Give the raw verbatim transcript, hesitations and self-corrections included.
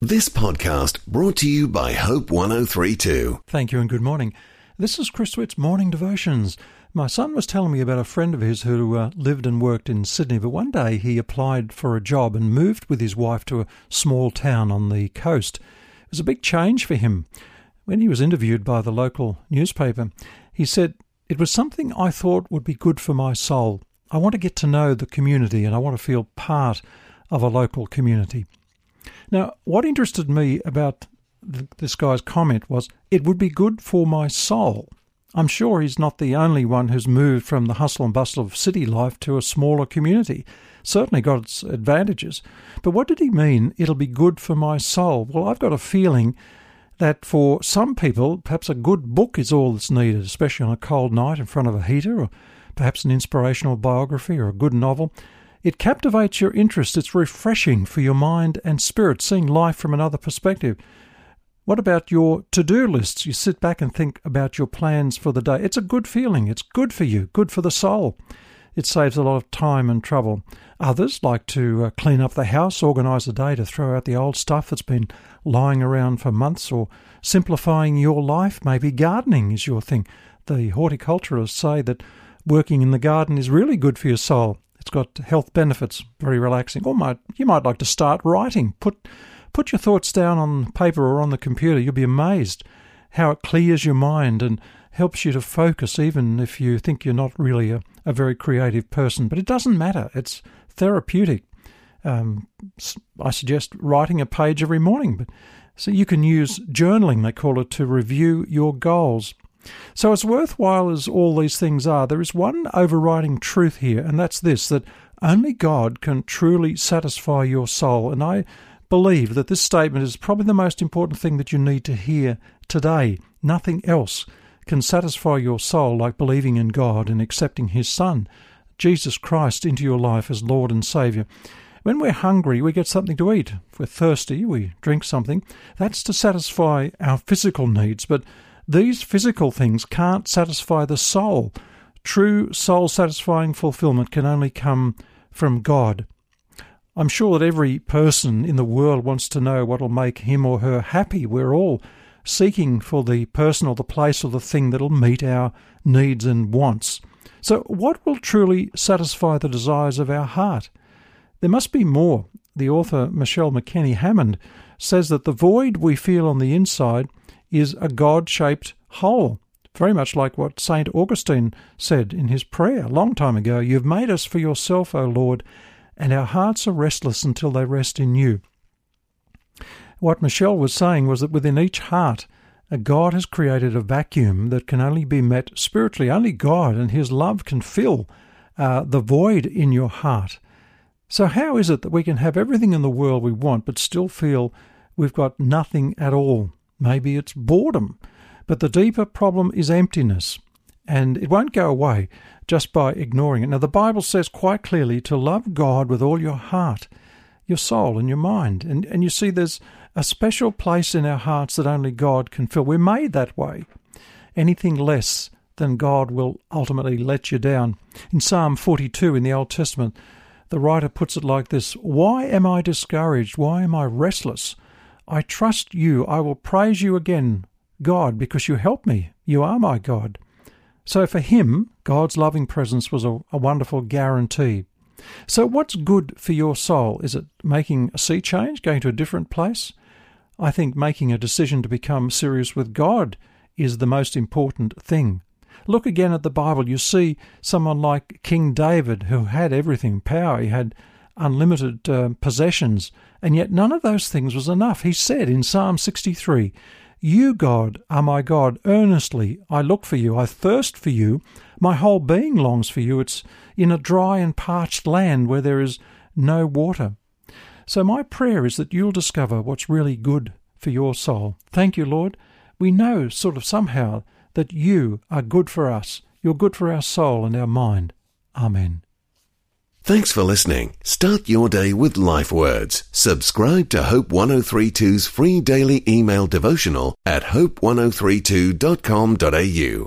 This podcast brought to you by Hope one oh three two. Thank you and good morning. This is Chris Witt's Morning Devotions. My son was telling me about a friend of his who uh, lived and worked in Sydney, but one day he applied for a job and moved with his wife to a small town on the coast. It was a big change for him. When he was interviewed by the local newspaper, he said, "It was something I thought would be good for my soul. I want to get to know the community and I want to feel part of a local community." Now, what interested me about th- this guy's comment was, it would be good for my soul. I'm sure he's not the only one who's moved from the hustle and bustle of city life to a smaller community. Certainly got its advantages. But what did he mean, it'll be good for my soul? Well, I've got a feeling that for some people, perhaps a good book is all that's needed, especially on a cold night in front of a heater, or perhaps an inspirational biography or a good novel. It captivates your interest. It's refreshing for your mind and spirit, seeing life from another perspective. What about your to-do lists? You sit back and think about your plans for the day. It's a good feeling. It's good for you, good for the soul. It saves a lot of time and trouble. Others like to uh, clean up the house, organise a day to throw out the old stuff that's been lying around for months, or simplifying your life. Maybe gardening is your thing. The horticulturists say that working in the garden is really good for your soul. It's got health benefits, very relaxing. Or might you might like to start writing. Put put your thoughts down on paper or on the computer. You'll be amazed how it clears your mind and helps you to focus, even if you think you're not really a, a very creative person. But it doesn't matter. It's therapeutic. Um, I suggest writing a page every morning. But so you can use journaling, they call it, to review your goals. So as worthwhile as all these things are, there is one overriding truth here, and that's this, that only God can truly satisfy your soul. And I believe that this statement is probably the most important thing that you need to hear today. Nothing else can satisfy your soul like believing in God and accepting His Son, Jesus Christ, into your life as Lord and Saviour. When we're hungry, we get something to eat. If we're thirsty, we drink something. That's to satisfy our physical needs, but these physical things can't satisfy the soul. True soul-satisfying fulfillment can only come from God. I'm sure that every person in the world wants to know what will make him or her happy. We're all seeking for the person or the place or the thing that will meet our needs and wants. So what will truly satisfy the desires of our heart? There must be more. The author Michelle McKenney Hammond says that the void we feel on the inside is a God-shaped hole, very much like what Saint Augustine said in his prayer a long time ago. "You've made us for yourself, O Lord, and our hearts are restless until they rest in you." What Michelle was saying was that within each heart, God has created a vacuum that can only be met spiritually. Only God and His love can fill uh, the void in your heart. So how is it that we can have everything in the world we want but still feel we've got nothing at all? Maybe it's boredom, but the deeper problem is emptiness, and it won't go away just by ignoring it. Now, the Bible says quite clearly to love God with all your heart, your soul, and your mind. And, and you see, there's a special place in our hearts that only God can fill. We're made that way. Anything less than God will ultimately let you down. In Psalm forty-two in the Old Testament, the writer puts it like this: "Why am I discouraged? Why am I restless? I trust you. I will praise you again, God, because you help me. You are my God." So for him, God's loving presence was a, a wonderful guarantee. So what's good for your soul? Is it making a sea change, going to a different place? I think making a decision to become serious with God is the most important thing. Look again at the Bible. You see someone like King David, who had everything, power. He had unlimited uh, possessions, and yet none of those things was enough. He said in Psalm sixty-three, "You, God, are my God. Earnestly I look for you. I thirst for you. My whole being longs for you. It's in a dry and parched land where there is no water." So my prayer is that you'll discover what's really good for your soul. Thank you, Lord. We know sort of somehow that you are good for us. You're good for our soul and our mind. Amen. Thanks for listening. Start your day with Life Words. Subscribe to Hope one oh three two's free daily email devotional at hope one oh three two dot com dot a u.